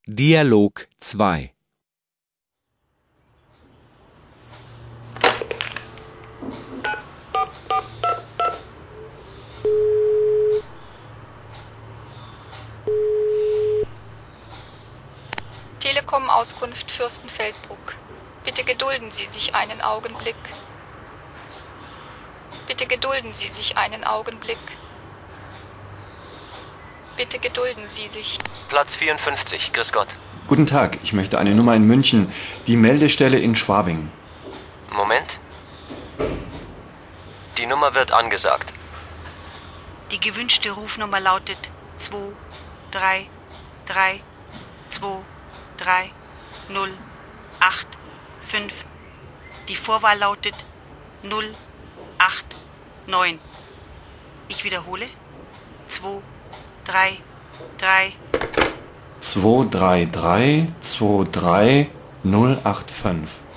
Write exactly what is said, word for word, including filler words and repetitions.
Dialog zwei. Telekom-Auskunft Fürstenfeldbruck. Bitte gedulden Sie sich einen Augenblick. Bitte gedulden Sie sich einen Augenblick. Bitte gedulden Sie sich. Platz vierundfünfzig, grüß Gott. Guten Tag, ich möchte eine Nummer in München, die Meldestelle in Schwabing. Moment. Die Nummer wird angesagt. Die gewünschte Rufnummer lautet zwei drei drei zwei drei null acht fünf. Die Vorwahl lautet null acht neun. Ich wiederhole. zwei drei drei zwei drei drei zwei drei null acht fünf.